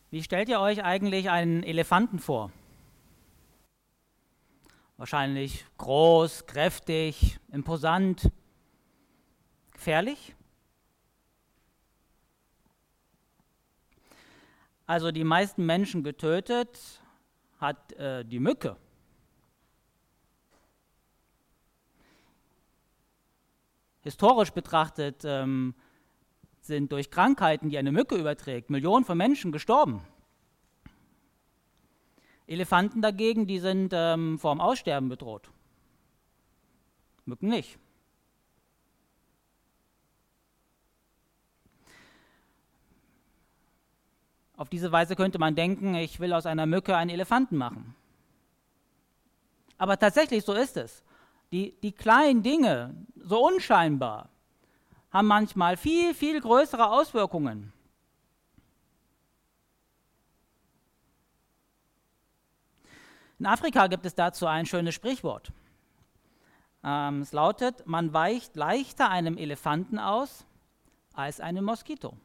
Wie stellt ihr euch eigentlich einen Elefanten vor? Wahrscheinlich groß, kräftig, imposant, gefährlich? Also die meisten Menschen getötet hat die Mücke. Historisch betrachtet sind durch Krankheiten, die eine Mücke überträgt, Millionen von Menschen gestorben. Elefanten dagegen, die sind vor dem Aussterben bedroht. Mücken nicht. Auf diese Weise könnte man denken, ich will aus einer Mücke einen Elefanten machen. Aber tatsächlich so ist es. Die kleinen Dinge, so unscheinbar, haben manchmal viel, viel größere Auswirkungen. In Afrika gibt es dazu ein schönes Sprichwort. Es lautet, man weicht leichter einem Elefanten aus als einem Moskito.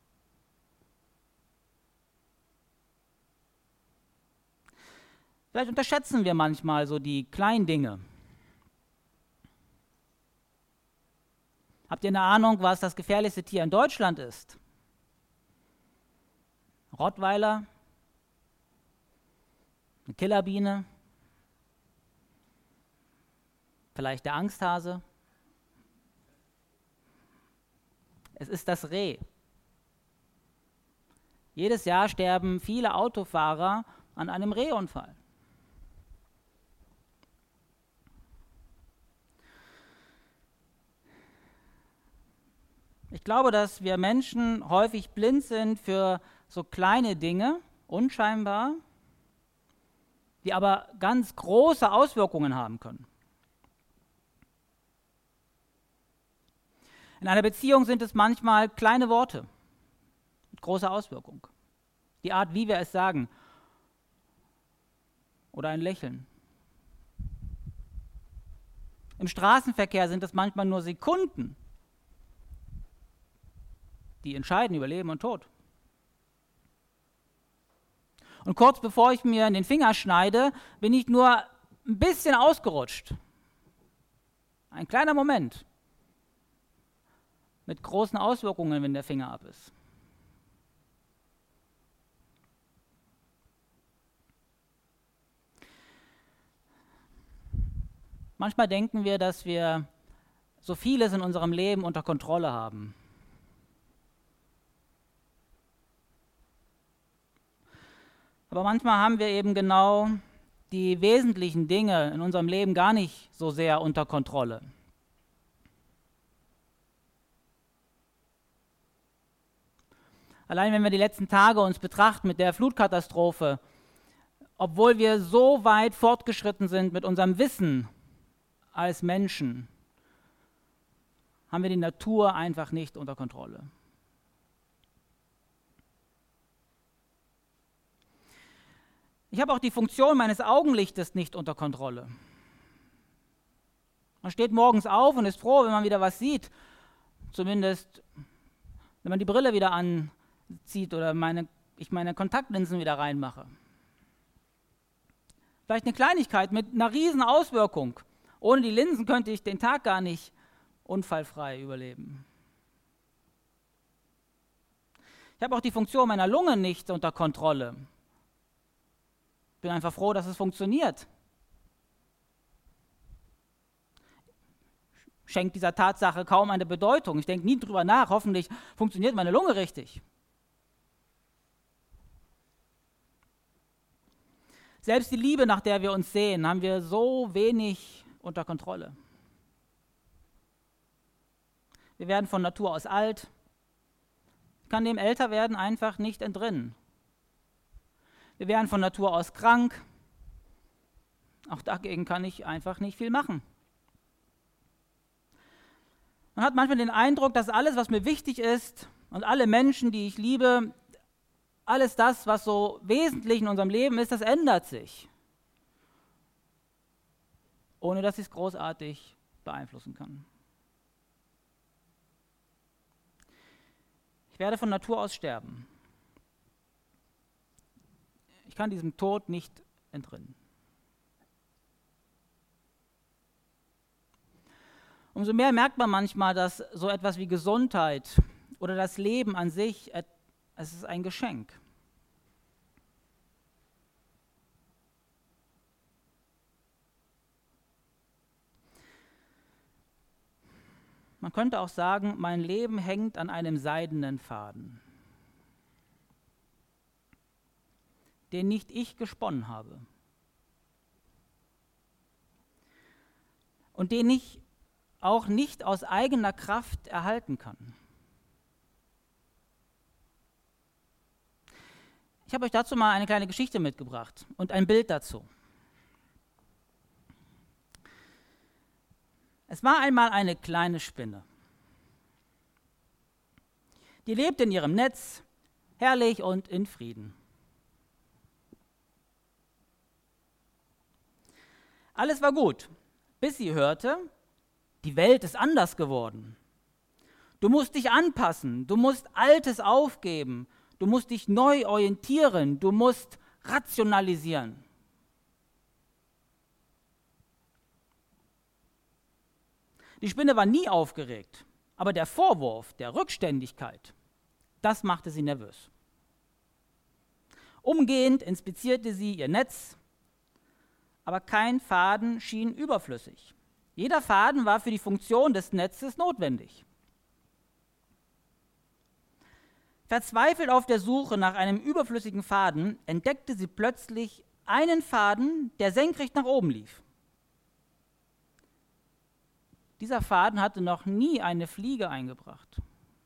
Vielleicht unterschätzen wir manchmal so die kleinen Dinge. Habt ihr eine Ahnung, was das gefährlichste Tier in Deutschland ist? Rottweiler? Eine Killerbiene? Vielleicht der Angsthase? Es ist das Reh. Jedes Jahr sterben viele Autofahrer an einem Rehunfall. Ich glaube, dass wir Menschen häufig blind sind für so kleine Dinge, unscheinbar, die aber ganz große Auswirkungen haben können. In einer Beziehung sind es manchmal kleine Worte mit großer Auswirkung. Die Art, wie wir es sagen. Oder ein Lächeln. Im Straßenverkehr sind es manchmal nur Sekunden, die entscheiden über Leben und Tod. Und kurz bevor ich mir den Finger schneide, bin ich nur ein bisschen ausgerutscht. Ein kleiner Moment. Mit großen Auswirkungen, wenn der Finger ab ist. Manchmal denken wir, dass wir so vieles in unserem Leben unter Kontrolle haben. Aber manchmal haben wir eben genau die wesentlichen Dinge in unserem Leben gar nicht so sehr unter Kontrolle. Allein wenn wir die letzten Tage uns betrachten mit der Flutkatastrophe, obwohl wir so weit fortgeschritten sind mit unserem Wissen als Menschen, haben wir die Natur einfach nicht unter Kontrolle. Ich habe auch die Funktion meines Augenlichtes nicht unter Kontrolle. Man steht morgens auf und ist froh, wenn man wieder was sieht. Zumindest, wenn man die Brille wieder anzieht oder ich meine Kontaktlinsen wieder reinmache. Vielleicht eine Kleinigkeit mit einer riesen Auswirkung. Ohne die Linsen könnte ich den Tag gar nicht unfallfrei überleben. Ich habe auch die Funktion meiner Lunge nicht unter Kontrolle. Ich bin einfach froh, dass es funktioniert. Schenkt dieser Tatsache kaum eine Bedeutung. Ich denke nie drüber nach, hoffentlich funktioniert meine Lunge richtig. Selbst die Liebe, nach der wir uns sehen, haben wir so wenig unter Kontrolle. Wir werden von Natur aus alt. Ich kann dem Älterwerden einfach nicht entrinnen. Wir werden von Natur aus krank. Auch dagegen kann ich einfach nicht viel machen. Man hat manchmal den Eindruck, dass alles, was mir wichtig ist und alle Menschen, die ich liebe, alles das, was so wesentlich in unserem Leben ist, das ändert sich. Ohne dass ich es großartig beeinflussen kann. Ich werde von Natur aus sterben. Ich kann diesem Tod nicht entrinnen. Umso mehr merkt man manchmal, dass so etwas wie Gesundheit oder das Leben an sich, es ist ein Geschenk. Man könnte auch sagen, mein Leben hängt an einem seidenen Faden, den nicht ich gesponnen habe und den ich auch nicht aus eigener Kraft erhalten kann. Ich habe euch dazu mal eine kleine Geschichte mitgebracht und ein Bild dazu. Es war einmal eine kleine Spinne. Die lebte in ihrem Netz, herrlich und in Frieden. Alles war gut, bis sie hörte, die Welt ist anders geworden. Du musst dich anpassen, du musst Altes aufgeben, du musst dich neu orientieren, du musst rationalisieren. Die Spinne war nie aufgeregt, aber der Vorwurf der Rückständigkeit, das machte sie nervös. Umgehend inspizierte sie ihr Netz, aber kein Faden schien überflüssig. Jeder Faden war für die Funktion des Netzes notwendig. Verzweifelt auf der Suche nach einem überflüssigen Faden entdeckte sie plötzlich einen Faden, der senkrecht nach oben lief. Dieser Faden hatte noch nie eine Fliege eingebracht.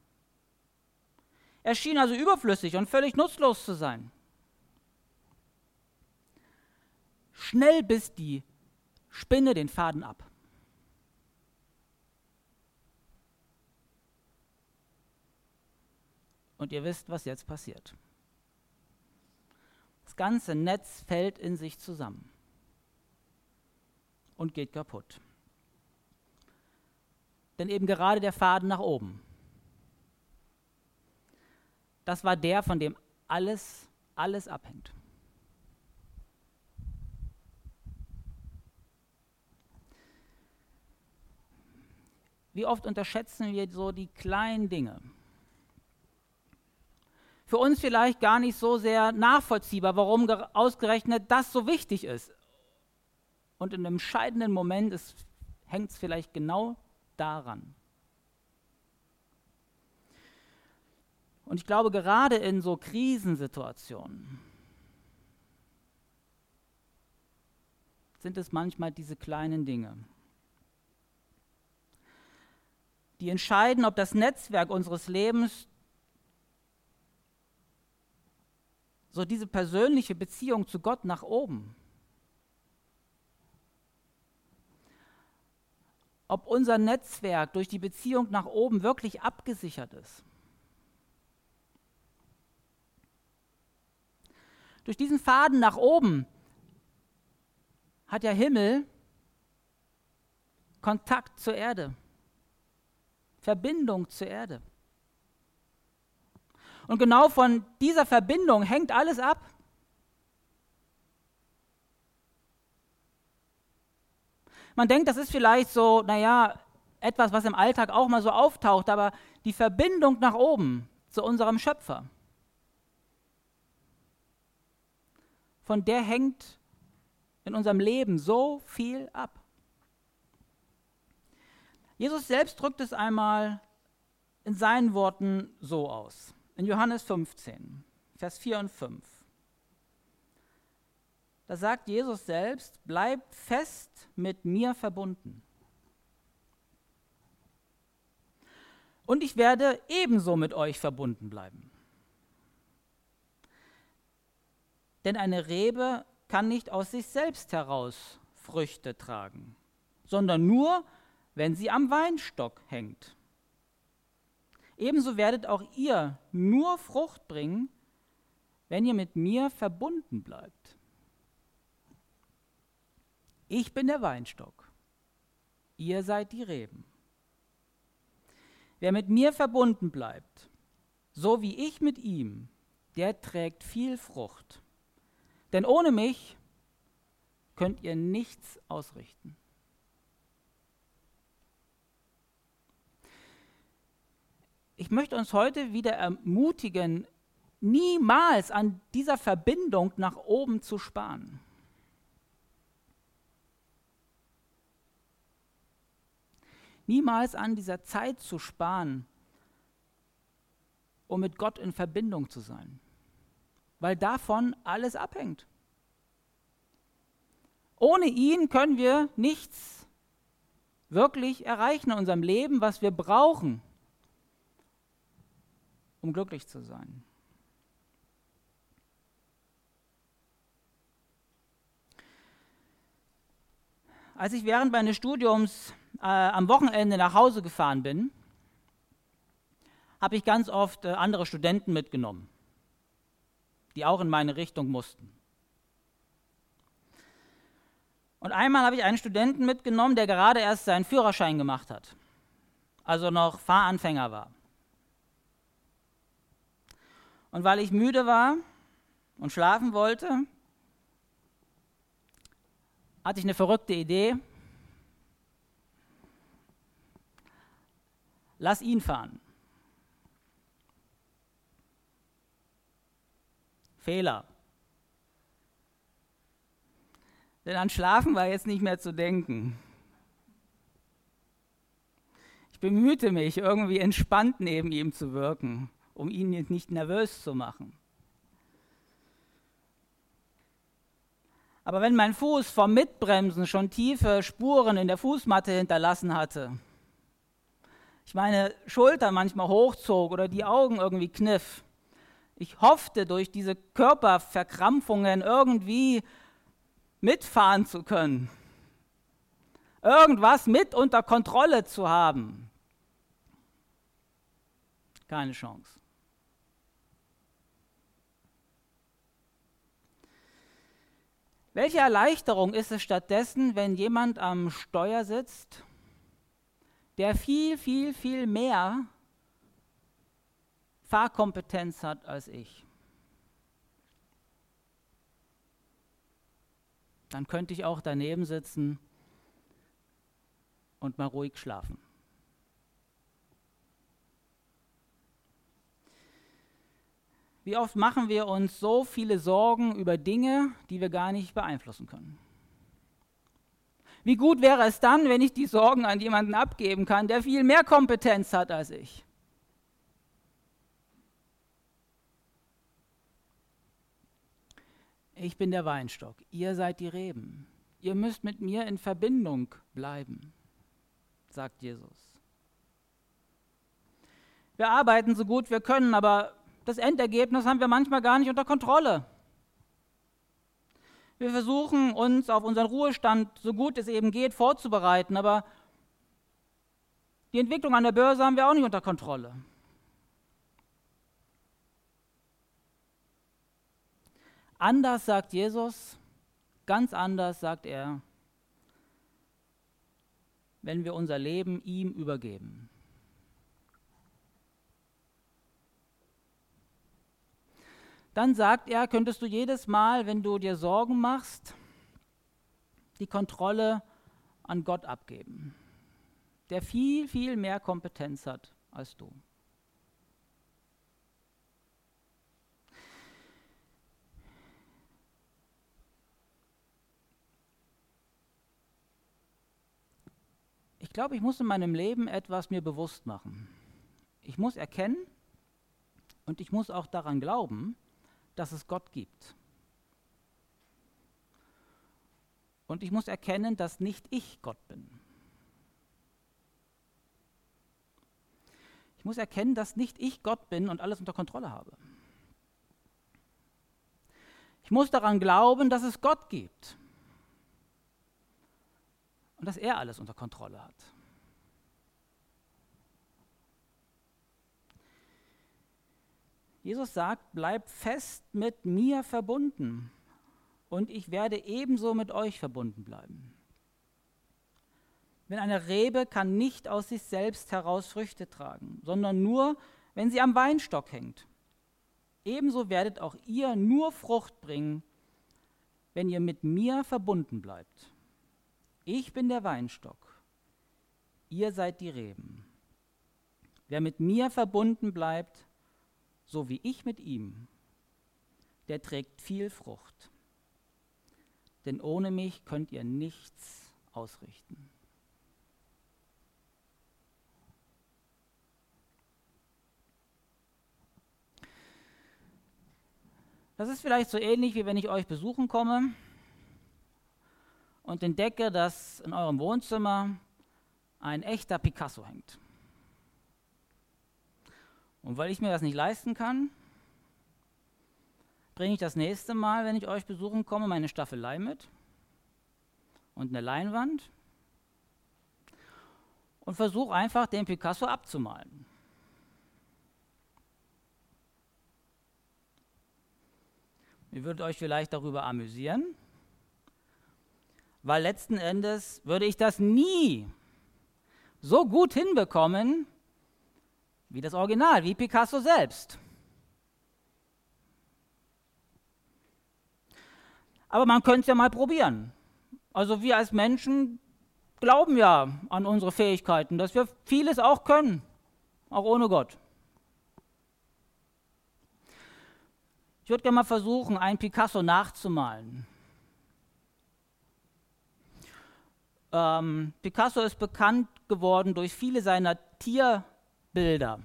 Er schien also überflüssig und völlig nutzlos zu sein. Schnell biss die Spinne den Faden ab. Und ihr wisst, was jetzt passiert. Das ganze Netz fällt in sich zusammen und geht kaputt. Denn eben gerade der Faden nach oben, das war der, von dem alles abhängt. Wie oft unterschätzen wir so die kleinen Dinge? Für uns vielleicht gar nicht so sehr nachvollziehbar, warum ausgerechnet das so wichtig ist. Und in einem entscheidenden Moment hängt es vielleicht genau daran. Und ich glaube, gerade in so Krisensituationen sind es manchmal diese kleinen Dinge, die entscheiden, ob das Netzwerk unseres Lebens, so diese persönliche Beziehung zu Gott nach oben, ob unser Netzwerk durch die Beziehung nach oben wirklich abgesichert ist. Durch diesen Faden nach oben hat der Himmel Kontakt zur Erde, Verbindung zur Erde. Und genau von dieser Verbindung hängt alles ab. Man denkt, das ist vielleicht so, etwas, was im Alltag auch mal so auftaucht, aber die Verbindung nach oben zu unserem Schöpfer, von der hängt in unserem Leben so viel ab. Jesus selbst drückt es einmal in seinen Worten so aus. In Johannes 15, Vers 4 und 5. Da sagt Jesus selbst, bleibt fest mit mir verbunden. Und ich werde ebenso mit euch verbunden bleiben. Denn eine Rebe kann nicht aus sich selbst heraus Früchte tragen, sondern nur, wenn sie am Weinstock hängt. Ebenso werdet auch ihr nur Frucht bringen, wenn ihr mit mir verbunden bleibt. Ich bin der Weinstock, ihr seid die Reben. Wer mit mir verbunden bleibt, so wie ich mit ihm, der trägt viel Frucht. Denn ohne mich könnt ihr nichts ausrichten. Ich möchte uns heute wieder ermutigen, niemals an dieser Verbindung nach oben zu sparen. Niemals an dieser Zeit zu sparen, um mit Gott in Verbindung zu sein, weil davon alles abhängt. Ohne ihn können wir nichts wirklich erreichen in unserem Leben, was wir brauchen, um glücklich zu sein. Als ich während meines Studiums am Wochenende nach Hause gefahren bin, habe ich ganz oft andere Studenten mitgenommen, die auch in meine Richtung mussten. Und einmal habe ich einen Studenten mitgenommen, der gerade erst seinen Führerschein gemacht hat, also noch Fahranfänger war. Und weil ich müde war und schlafen wollte, hatte ich eine verrückte Idee. Lass ihn fahren. Fehler. Denn an Schlafen war jetzt nicht mehr zu denken. Ich bemühte mich, irgendwie entspannt neben ihm zu wirken, um ihn nicht nervös zu machen. Aber wenn mein Fuß vom Mitbremsen schon tiefe Spuren in der Fußmatte hinterlassen hatte, ich meine Schulter manchmal hochzog oder die Augen irgendwie kniff, ich hoffte, durch diese Körperverkrampfungen irgendwie mitfahren zu können, irgendwas mit unter Kontrolle zu haben. Keine Chance. Welche Erleichterung ist es stattdessen, wenn jemand am Steuer sitzt, der viel, viel, viel mehr Fahrkompetenz hat als ich? Dann könnte ich auch daneben sitzen und mal ruhig schlafen. Wie oft machen wir uns so viele Sorgen über Dinge, die wir gar nicht beeinflussen können? Wie gut wäre es dann, wenn ich die Sorgen an jemanden abgeben kann, der viel mehr Kompetenz hat als ich? Ich bin der Weinstock, ihr seid die Reben. Ihr müsst mit mir in Verbindung bleiben, sagt Jesus. Wir arbeiten so gut wir können, aber das Endergebnis haben wir manchmal gar nicht unter Kontrolle. Wir versuchen uns auf unseren Ruhestand, so gut es eben geht, vorzubereiten, aber die Entwicklung an der Börse haben wir auch nicht unter Kontrolle. Anders sagt Jesus, ganz anders sagt er, wenn wir unser Leben ihm übergeben. Dann sagt er, könntest du jedes Mal, wenn du dir Sorgen machst, die Kontrolle an Gott abgeben, der viel, viel mehr Kompetenz hat als du. Ich glaube, ich muss in meinem Leben etwas mir bewusst machen. Ich muss erkennen und ich muss auch daran glauben, dass es Gott gibt. Und ich muss erkennen, dass nicht ich Gott bin. Ich muss erkennen, dass nicht ich Gott bin und alles unter Kontrolle habe. Ich muss daran glauben, dass es Gott gibt und dass er alles unter Kontrolle hat. Jesus sagt, bleib fest mit mir verbunden und ich werde ebenso mit euch verbunden bleiben. Denn eine Rebe kann nicht aus sich selbst heraus Früchte tragen, sondern nur, wenn sie am Weinstock hängt. Ebenso werdet auch ihr nur Frucht bringen, wenn ihr mit mir verbunden bleibt. Ich bin der Weinstock, ihr seid die Reben. Wer mit mir verbunden bleibt, so wie ich mit ihm, der trägt viel Frucht. Denn ohne mich könnt ihr nichts ausrichten. Das ist vielleicht so ähnlich, wie wenn ich euch besuchen komme und entdecke, dass in eurem Wohnzimmer ein echter Picasso hängt. Und weil ich mir das nicht leisten kann, bringe ich das nächste Mal, wenn ich euch besuchen komme, meine Staffelei mit und eine Leinwand und versuche einfach, den Picasso abzumalen. Ihr würdet euch vielleicht darüber amüsieren, weil letzten Endes würde ich das nie so gut hinbekommen wie das Original, wie Picasso selbst. Aber man könnte es ja mal probieren. Also wir als Menschen glauben ja an unsere Fähigkeiten, dass wir vieles auch können, auch ohne Gott. Ich würde gerne mal versuchen, einen Picasso nachzumalen. Picasso ist bekannt geworden durch viele seiner Tierbilder.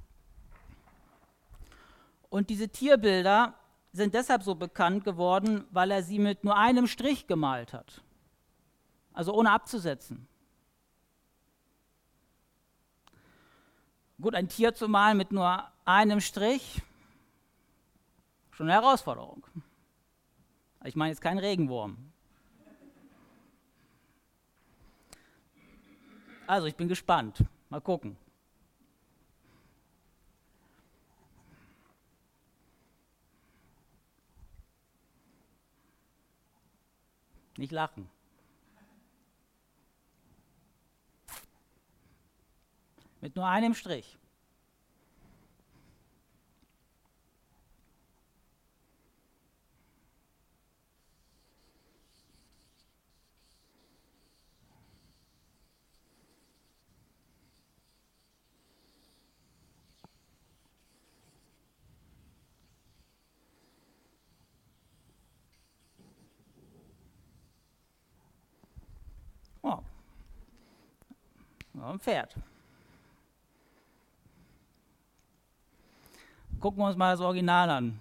Und diese Tierbilder sind deshalb so bekannt geworden, weil er sie mit nur einem Strich gemalt hat. Also ohne abzusetzen. Gut, ein Tier zu malen mit nur einem Strich, schon eine Herausforderung. Ich meine jetzt kein Regenwurm. Also ich bin gespannt. Mal gucken. Nicht lachen. Mit nur einem Strich. Oh. Ja, ein Pferd. Gucken wir uns mal das Original an.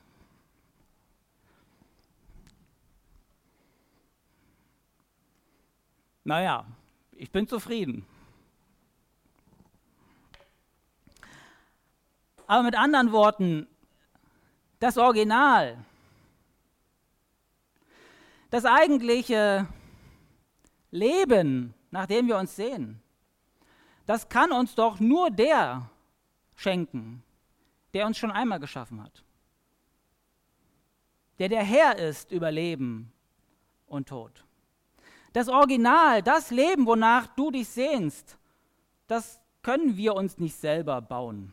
Naja, ich bin zufrieden. Aber mit anderen Worten, das Original, das eigentliche Leben, nach dem wir uns sehen, das kann uns doch nur der schenken, der uns schon einmal geschaffen hat. Der Herr ist über Leben und Tod. Das Original, das Leben, wonach du dich sehnst, das können wir uns nicht selber bauen.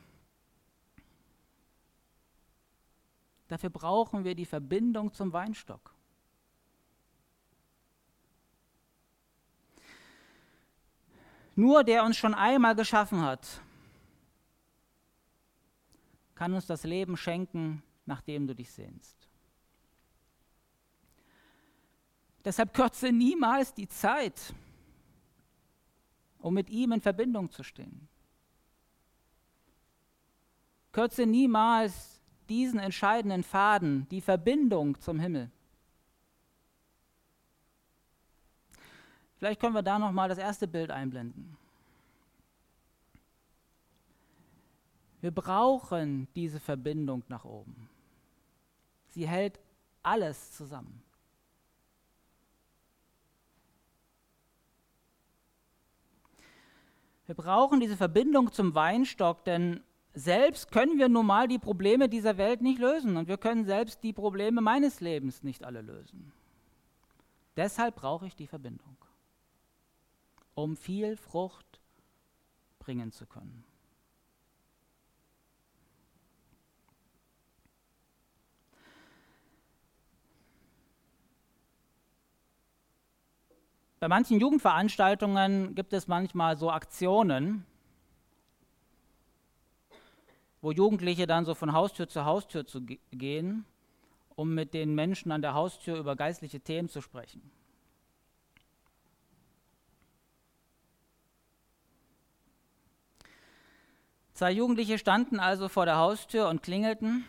Dafür brauchen wir die Verbindung zum Weinstock. Nur der uns schon einmal geschaffen hat, kann uns das Leben schenken, nach dem du dich sehnst. Deshalb kürze niemals die Zeit, um mit ihm in Verbindung zu stehen. Kürze niemals diesen entscheidenden Faden, die Verbindung zum Himmel. Vielleicht können wir da noch mal das erste Bild einblenden. Wir brauchen diese Verbindung nach oben. Sie hält alles zusammen. Wir brauchen diese Verbindung zum Weinstock, denn selbst können wir nun mal die Probleme dieser Welt nicht lösen und wir können selbst die Probleme meines Lebens nicht alle lösen. Deshalb brauche ich die Verbindung, um viel Frucht bringen zu können. Bei manchen Jugendveranstaltungen gibt es manchmal so Aktionen, wo Jugendliche dann so von Haustür zu Haustür gehen, um mit den Menschen an der Haustür über geistliche Themen zu sprechen. Zwei Jugendliche standen also vor der Haustür und klingelten.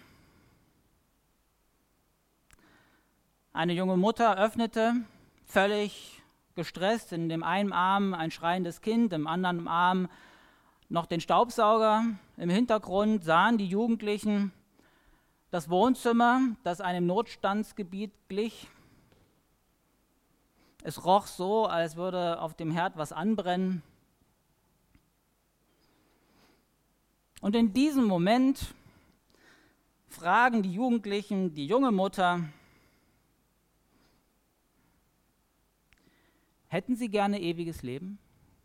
Eine junge Mutter öffnete, völlig gestresst, in dem einen Arm ein schreiendes Kind, im anderen Arm noch den Staubsauger. Im Hintergrund sahen die Jugendlichen das Wohnzimmer, das einem Notstandsgebiet glich. Es roch so, als würde auf dem Herd was anbrennen. Und in diesem Moment fragen die Jugendlichen die junge Mutter: Hätten Sie gerne ewiges Leben?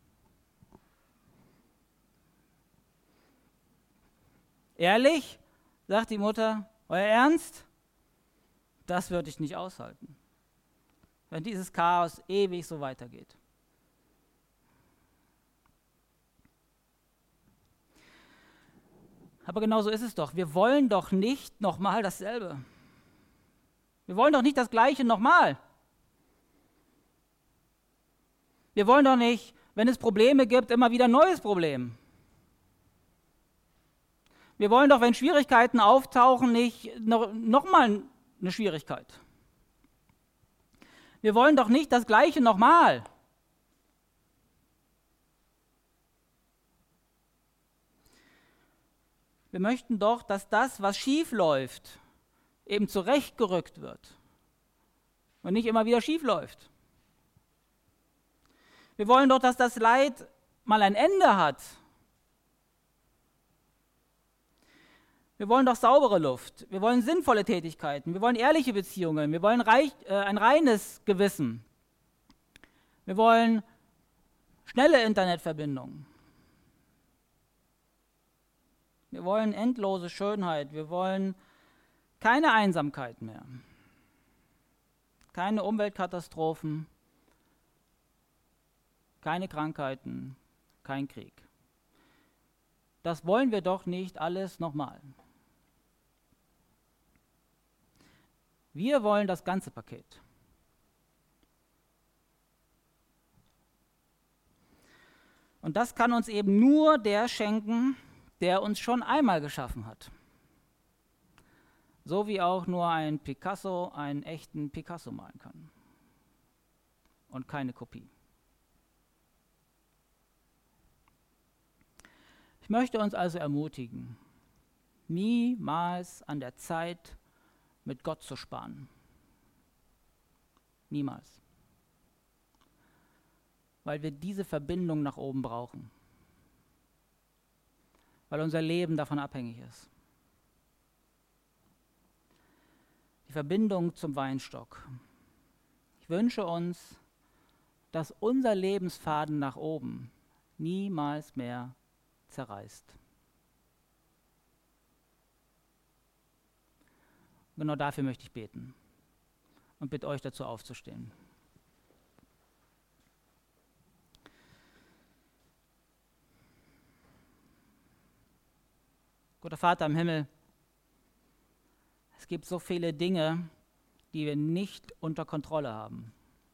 Ehrlich, sagt die Mutter, euer Ernst? Das würde ich nicht aushalten, wenn dieses Chaos ewig so weitergeht. Aber genau so ist es doch. Wir wollen doch nicht nochmal dasselbe. Wir wollen doch nicht das Gleiche nochmal. Wir wollen doch nicht, wenn es Probleme gibt, immer wieder ein neues Problem. Wir wollen doch, wenn Schwierigkeiten auftauchen, nicht nochmal eine Schwierigkeit. Wir wollen doch nicht das Gleiche nochmal. Wir möchten doch, dass das, was schief läuft, eben zurechtgerückt wird und nicht immer wieder schief läuft. Wir wollen doch, dass das Leid mal ein Ende hat. Wir wollen doch saubere Luft. Wir wollen sinnvolle Tätigkeiten. Wir wollen ehrliche Beziehungen. Wir wollen ein reines Gewissen. Wir wollen schnelle Internetverbindungen. Wir wollen endlose Schönheit. Wir wollen keine Einsamkeit mehr. Keine Umweltkatastrophen. Keine Krankheiten, kein Krieg. Das wollen wir doch nicht alles nochmal. Wir wollen das ganze Paket. Und das kann uns eben nur der schenken, der uns schon einmal geschaffen hat. So wie auch nur ein Picasso einen echten Picasso malen kann. Und keine Kopie. Ich möchte uns also ermutigen, niemals an der Zeit mit Gott zu sparen. Niemals. Weil wir diese Verbindung nach oben brauchen. Weil unser Leben davon abhängig ist. Die Verbindung zum Weinstock. Ich wünsche uns, dass unser Lebensfaden nach oben niemals mehr zerreißt. Genau dafür möchte ich beten und bitte euch dazu aufzustehen. Guter Vater im Himmel, es gibt so viele Dinge, die wir nicht unter Kontrolle haben.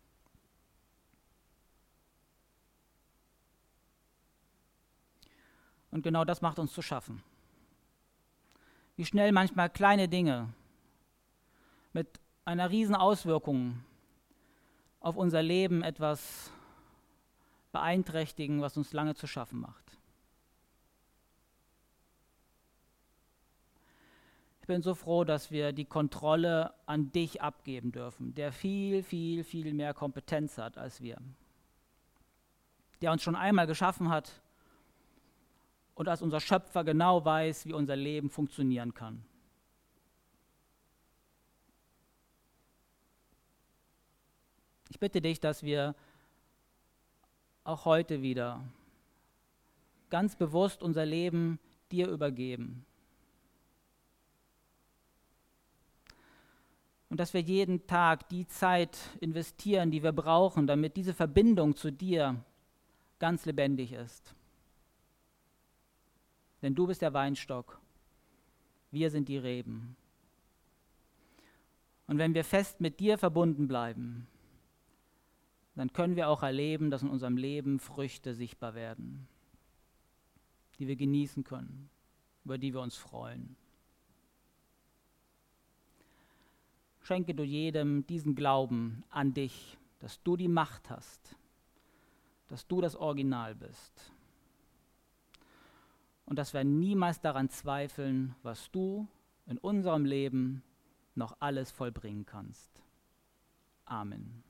Und genau das macht uns zu schaffen. Wie schnell manchmal kleine Dinge mit einer riesen Auswirkung auf unser Leben etwas beeinträchtigen, was uns lange zu schaffen macht. Ich bin so froh, dass wir die Kontrolle an dich abgeben dürfen, der viel, viel, viel mehr Kompetenz hat als wir, der uns schon einmal geschaffen hat und als unser Schöpfer genau weiß, wie unser Leben funktionieren kann. Ich bitte dich, dass wir auch heute wieder ganz bewusst unser Leben dir übergeben. Und dass wir jeden Tag die Zeit investieren, die wir brauchen, damit diese Verbindung zu dir ganz lebendig ist. Denn du bist der Weinstock, wir sind die Reben. Und wenn wir fest mit dir verbunden bleiben, dann können wir auch erleben, dass in unserem Leben Früchte sichtbar werden, die wir genießen können, über die wir uns freuen. Schenke du jedem diesen Glauben an dich, dass du die Macht hast, dass du das Original bist und dass wir niemals daran zweifeln, was du in unserem Leben noch alles vollbringen kannst. Amen.